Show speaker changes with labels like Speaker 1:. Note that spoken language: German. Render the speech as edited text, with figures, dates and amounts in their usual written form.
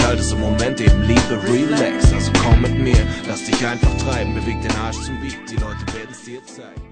Speaker 1: halt ist im Moment eben Liebe, relax. Also komm mit mir, lass dich einfach treiben, beweg den Arsch zum Beat, die Leute werden's dir zeigen.